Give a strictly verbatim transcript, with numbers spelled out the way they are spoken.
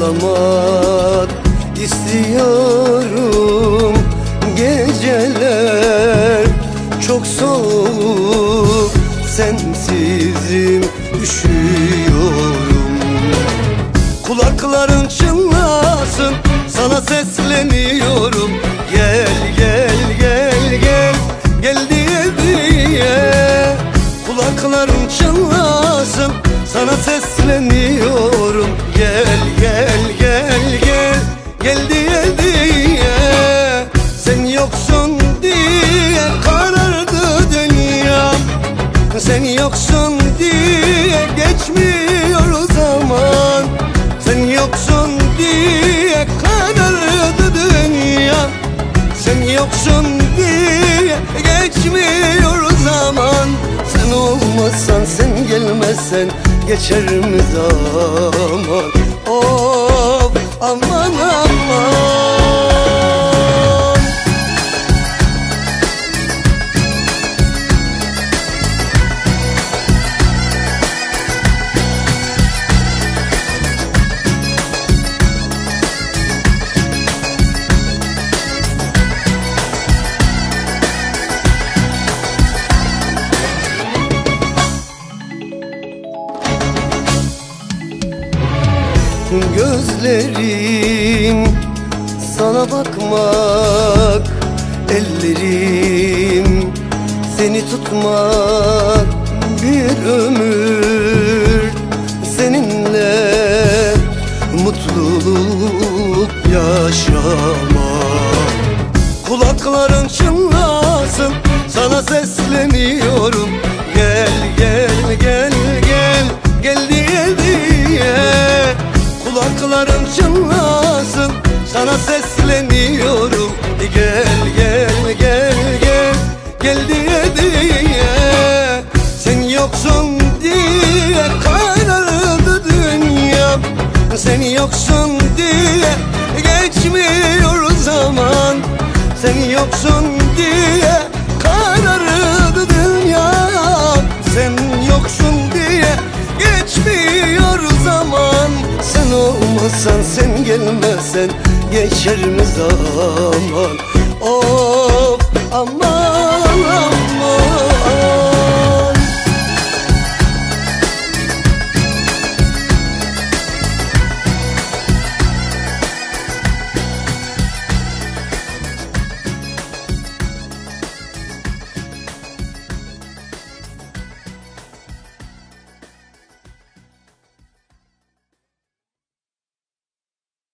ağlamak istiyorum. Geceler çok soğuk, sensizim, üşüyorum. Kulakların çınlasın, sana sesleniyorum. Gel gel gel gel, gel diye diye. Kulakların çınlasın, sana sesleniyorum. Gel gel gel gel, gel diye diye. Sen yoksun diye karardı dünyam. Sen yoksun diye geçmiyor zaman. Sen yoksun diye karardı dünyam. Sen yoksun diye geçmiyor zaman. Sen olmazsan, sen gelmezsen geçer mi zaman? Of aman aman. Gözlerim sana bakmak, ellerim seni tutmak. Bir ömür seninle mutluluk yaşamak. Kulakların çınlasın, sana sesleniyorum. Gel gel gel gel, gel diye diye. Kulakların çınlasın, sana sesleniyorum. Gel gel gel gel, gel diye diye. Sen yoksun diye karardı dünyam. Sen yoksun diye geçmiyor zaman. Sen yoksun diye karardı dünyam. Sen yoksun diye geçmiyor zaman. Sen olmazsan, sen gelmezsen geçer mi zaman? Of aman.